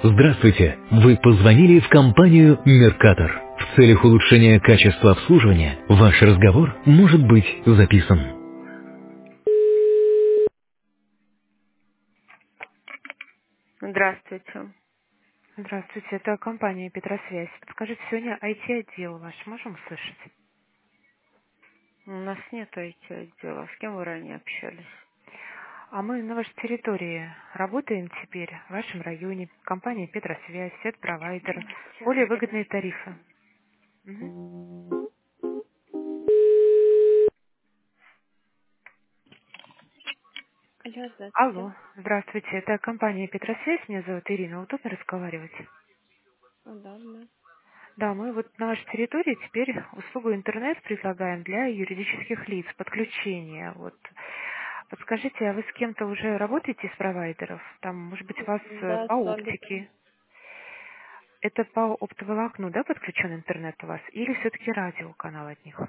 Здравствуйте! Вы позвонили в компанию «Меркатор». В целях улучшения качества обслуживания ваш разговор может быть записан. Здравствуйте. Здравствуйте, это компания «Петросвязь». Подскажите, сегодня IT-отдел ваш можем услышать? У нас нет IT-отдела. С кем вы ранее общались? А мы на вашей территории работаем теперь, в вашем районе. Компания «Петросвязь», сет-провайдер, более выгодные тарифы. Мгм. Алло, здравствуйте. Алло, здравствуйте, это компания «Петросвязь», меня зовут Ирина, удобно разговаривать? Удобно. Да, мы вот на вашей территории теперь услугу интернет предлагаем для юридических лиц, подключение. Вот. Подскажите, а вы с кем-то уже работаете из провайдеров? Там, может быть, у вас Да, по с Обитом. оптике? Это по оптоволокну, да, подключен интернет у вас? Или все-таки радиоканал от них?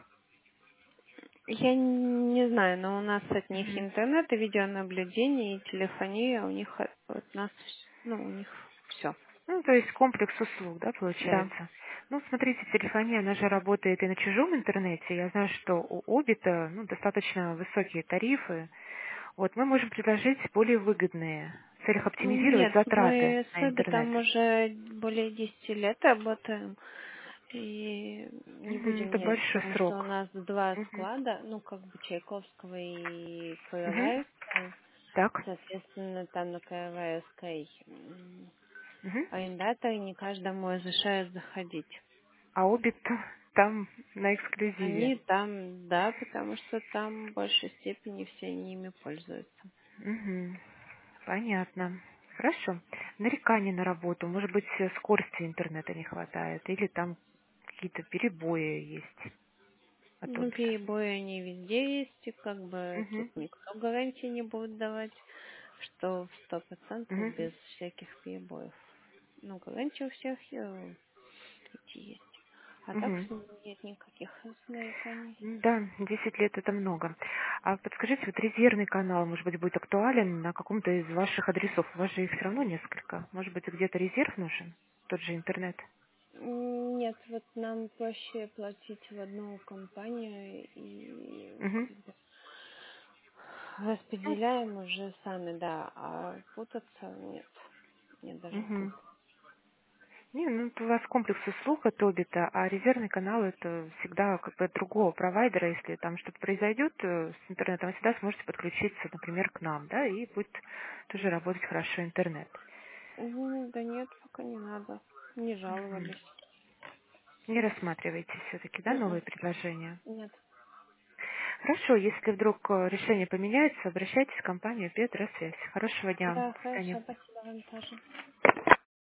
Я не знаю, но у нас от них Мгм. интернет и видеонаблюдение, и телефония, у них от нас, у них все. Ну, то есть комплекс услуг, да, Да. получается. Ну, смотрите, телефония, она же работает и на чужом интернете. Я знаю, что у Обита, достаточно высокие тарифы. Вот мы можем предложить более выгодные в целях оптимизировать Нет, затраты мы с на интернет. Обитом уже более 10 лет работаем. И не Мгм, будем это менять, большой потому что у срок. нас два Мгм, склада, Чайковского и мгм. Каяваевского. Так. Соответственно, там на Каяваевской Мгм. арендатор не каждому разрешают заходить. А Обит там на эксклюзиве. Они там, да, потому что там в большей степени все ними пользуются. Мгм. Понятно. Хорошо. Нарекания на работу. Может быть, скорости интернета не хватает. Или там какие-то перебои есть от Обита. Перебои они везде есть, и тут Мгм. никто гарантии не будет давать, что в 100% Мгм. без всяких перебоев. Гарантия у всех эти есть. А так Мгм. нет никаких нареканий. Да, 10 лет это много. А подскажите, вот резервный канал, может быть, будет актуален на каком-то из ваших адресов? У вас же их все равно несколько. Может быть, где-то резерв нужен? Тот же интернет. Нет, вот нам проще платить в одну компанию и Мгм. распределяем уже сами, да, а путаться нет, нет даже Мгм. смысла. Не, это у вас комплекс услуг от Обита, а резервный канал это всегда как бы от другого провайдера. Если там что-то произойдет с интернетом, вы всегда сможете подключиться, например, к нам, да, и будет тоже работать хорошо интернет. Да нет, пока не надо, не Мгм. жаловались. Не рассматриваете все-таки, да, М-м, новые предложения? Нет. Хорошо, если вдруг решение поменяется, обращайтесь в компанию Петросвязь. Хорошего дня. Да, До свидания. хорошо, спасибо вам тоже.